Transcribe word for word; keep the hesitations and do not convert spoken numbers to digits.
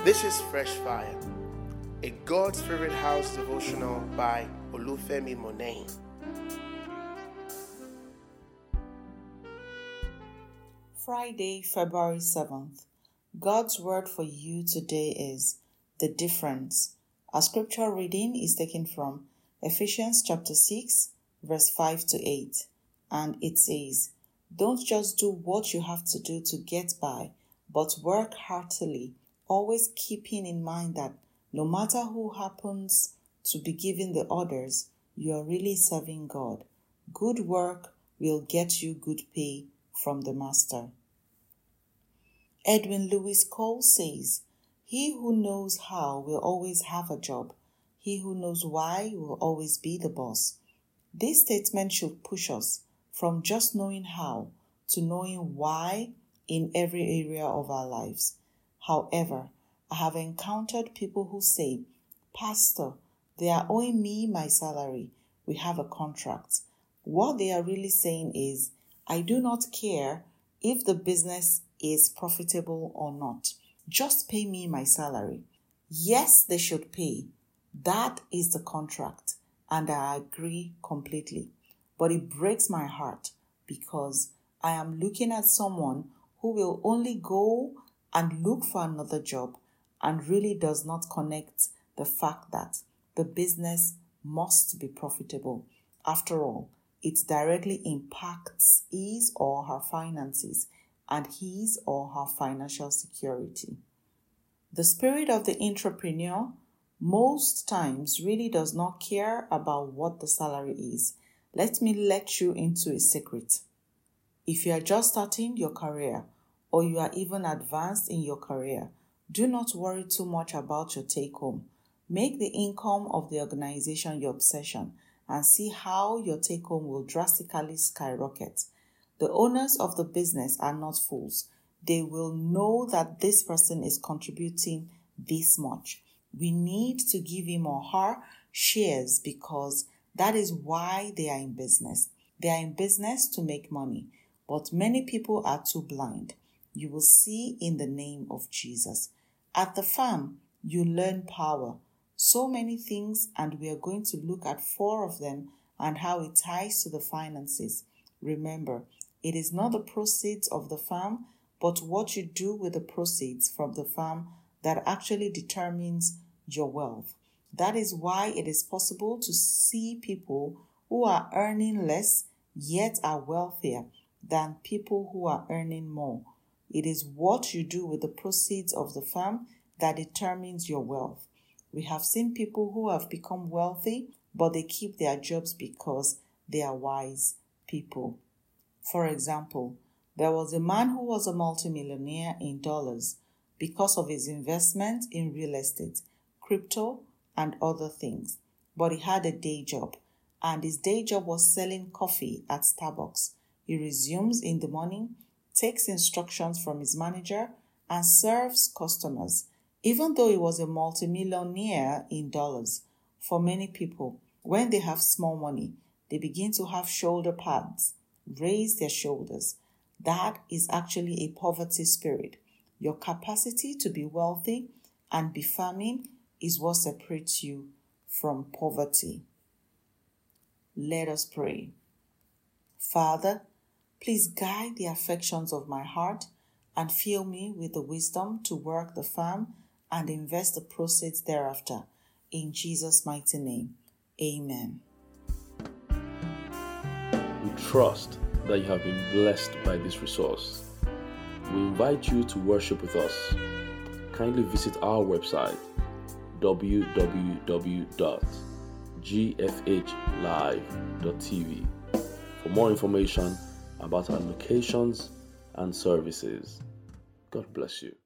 This is Fresh Fire, a God's Favorite House devotional by Olufemi Monet. Friday, February seventh. God's word for you today is the difference. Our scripture reading is taken from Ephesians chapter six, verse five to eight, and it says, "Don't just do what you have to do to get by, but work heartily, always keeping in mind that no matter who happens to be giving the orders, you are really serving God. Good work will get you good pay from the master." Edwin Lewis Cole says, "He who knows how will always have a job. He who knows why will always be the boss." This statement should push us from just knowing how to knowing why in every area of our lives. However, I have encountered people who say, "Pastor, they are owing me my salary. We have a contract." What they are really saying is, "I do not care if the business is profitable or not. Just pay me my salary." Yes, they should pay. That is the contract, and I agree completely. But it breaks my heart because I am looking at someone who will only go and look for another job and really does not connect the fact that the business must be profitable. After all, it directly impacts his or her finances and his or her financial security. The spirit of the entrepreneur most times really does not care about what the salary is. Let me let you into a secret. If you are just starting your career or you are even advanced in your career, do not worry too much about your take-home. Make the income of the organization your obsession and see how your take-home will drastically skyrocket. The owners of the business are not fools. They will know that this person is contributing this much. We need to give him or her shares because that is why they are in business. They are in business to make money, but many people are too blind. You will see in the name of Jesus. At the farm, you learn power. So many things, and we are going to look at four of them and how it ties to the finances. Remember, it is not the proceeds of the farm, but what you do with the proceeds from the farm that actually determines your wealth. That is why it is possible to see people who are earning less yet are wealthier than people who are earning more. It is what you do with the proceeds of the farm that determines your wealth. We have seen people who have become wealthy, but they keep their jobs because they are wise people. For example, there was a man who was a multimillionaire in dollars because of his investment in real estate, crypto, and other things. But he had a day job, and his day job was selling coffee at Starbucks. He resumes in the morning, takes instructions from his manager, and serves customers. Even though he was a multimillionaire in dollars, for many people, when they have small money, they begin to have shoulder pads, raise their shoulders. That is actually a poverty spirit. Your capacity to be wealthy and be farming is what separates you from poverty. Let us pray. Father, please guide the affections of my heart and fill me with the wisdom to work the farm and invest the proceeds thereafter. In Jesus' mighty name, amen. We trust that you have been blessed by this resource. We invite you to worship with us. Kindly visit our website w w w dot g f h live dot t v for more information about our locations and services. God bless you.